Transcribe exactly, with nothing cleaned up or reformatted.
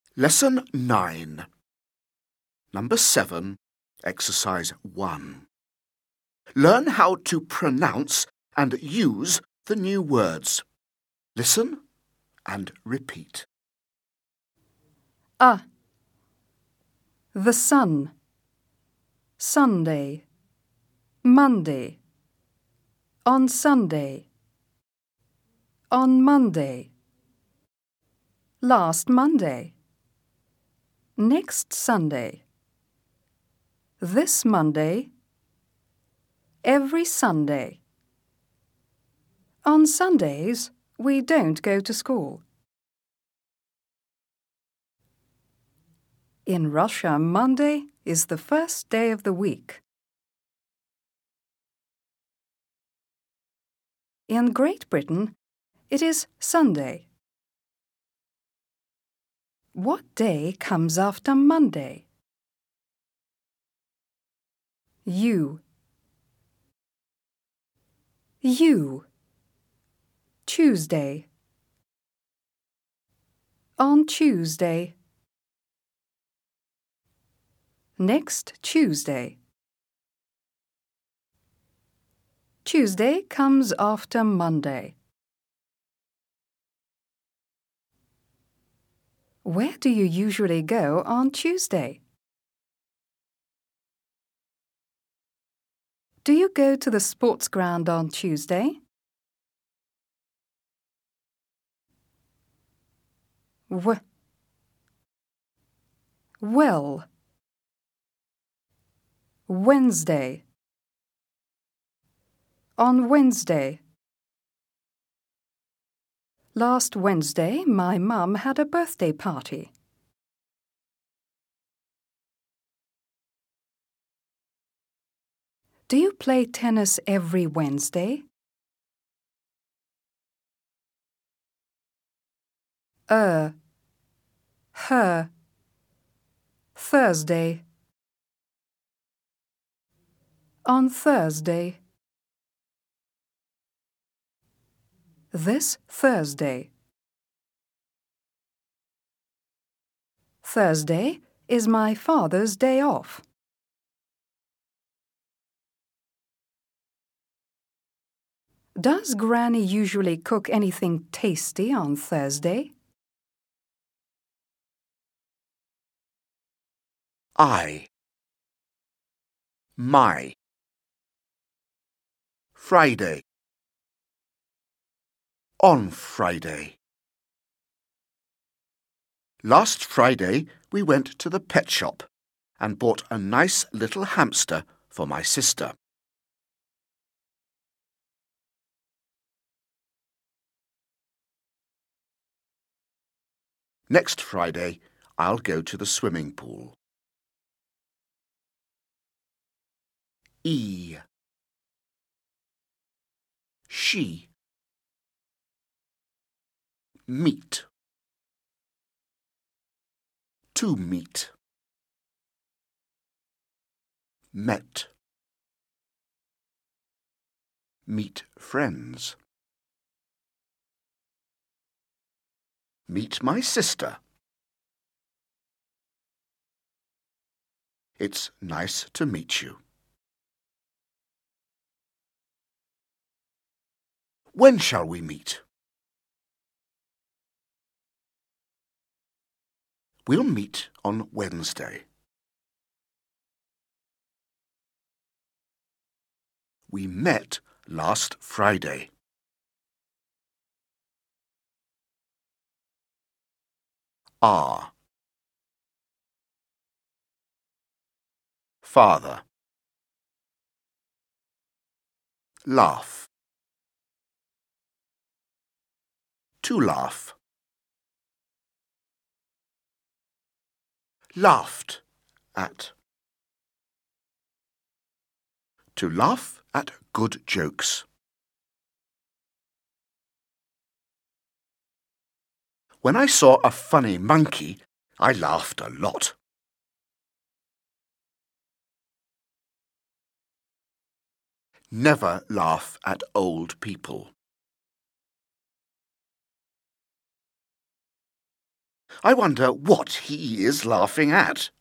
Lesson nine. Number seven, Exercise one. Learn how to pronounce and use the new words. Listen and repeat. A. The sun. Sunday. Monday. On Sunday. On Monday. Last Monday. Next Sunday. This Monday. Every Sunday. On Sundays, we don't go to school. In Russia, Monday is the first day of the week. In Great Britain, it is Sunday. What day comes after Monday? You. You. Tuesday. On Tuesday. Next Tuesday. Tuesday comes after Monday. Where do you usually go on Tuesday? Do you go to the sports ground on Tuesday? W. Well. Wednesday. On Wednesday. Last Wednesday, my mum had a birthday party. Do you play tennis every Wednesday? Er. Her. Thursday. On Thursday. This Thursday. Thursday is my father's day off. Does Granny usually cook anything tasty on Thursday? I. My. Friday. On Friday. Last Friday we went to the pet shop and bought a nice little hamster for my sister. Next Friday I'll go to the swimming pool. E. She. Meet. To meet. Met. Meet friends. Meet my sister. It's nice to meet you. When shall we meet? We'll meet on Wednesday. We met last Friday. Are. Father. Laugh. To laugh. Laughed at. To laugh at good jokes. When I saw a funny monkey, I laughed a lot. Never laugh at old people. I wonder what he is laughing at.